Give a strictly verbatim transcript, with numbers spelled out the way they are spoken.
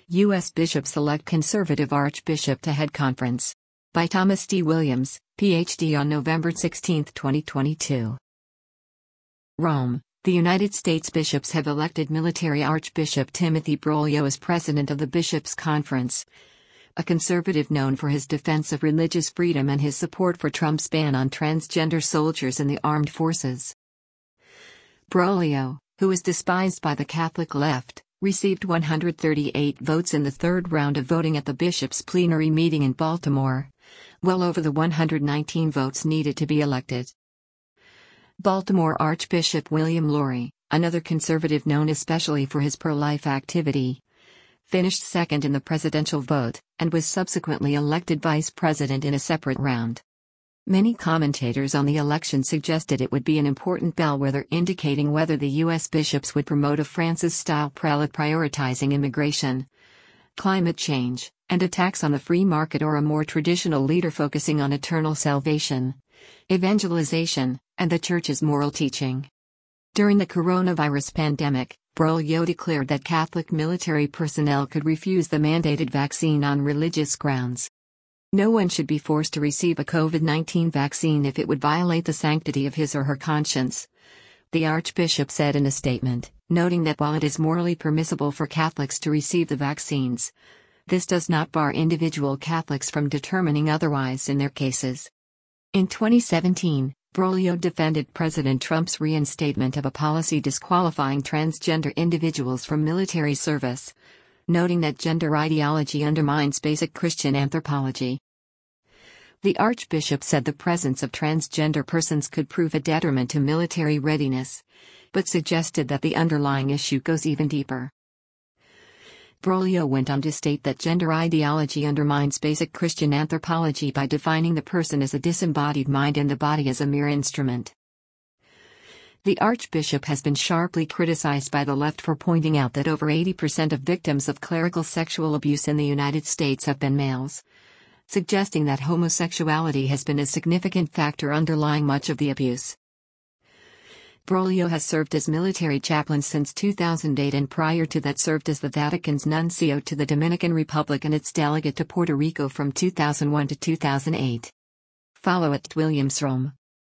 U S Bishops elect conservative archbishop to head conference. By Thomas D. Williams, P H D on November sixteenth, twenty twenty-two. Rome, the United States bishops have elected military Archbishop Timothy Broglio as president of the Bishops' Conference, a conservative known for his defense of religious freedom and his support for Trump's ban on transgender soldiers in the armed forces. Broglio, who is despised by the Catholic left, received one hundred thirty-eight votes in the third round of voting at the bishops' plenary meeting in Baltimore, well over the one hundred nineteen votes needed to be elected. Baltimore Archbishop William Lori, another conservative known especially for his pro-life activity, finished second in the presidential vote, and was subsequently elected vice president in a separate round. Many commentators on the election suggested it would be an important bellwether indicating whether the U S bishops would promote a Francis-style prelate prioritizing immigration, climate change, and attacks on the free market, or a more traditional leader focusing on eternal salvation, evangelization, and the Church's moral teaching. During the coronavirus pandemic, Broglio declared that Catholic military personnel could refuse the mandated vaccine on religious grounds. No one should be forced to receive a COVID nineteen vaccine if it would violate the sanctity of his or her conscience, the Archbishop said in a statement, noting that while it is morally permissible for Catholics to receive the vaccines, this does not bar individual Catholics from determining otherwise in their cases. In twenty seventeen, Broglio defended President Trump's reinstatement of a policy disqualifying transgender individuals from military service, noting that gender ideology undermines basic Christian anthropology. The Archbishop said the presence of transgender persons could prove a detriment to military readiness, but suggested that the underlying issue goes even deeper. Broglio went on to state that gender ideology undermines basic Christian anthropology by defining the person as a disembodied mind and the body as a mere instrument. The Archbishop has been sharply criticized by the left for pointing out that over eighty percent of victims of clerical sexual abuse in the United States have been males, suggesting that homosexuality has been a significant factor underlying much of the abuse. Broglio has served as military chaplain since two thousand eight and prior to that served as the Vatican's nuncio to the Dominican Republic and its delegate to Puerto Rico from two thousand one to two thousand eight. Follow at Williams Rome.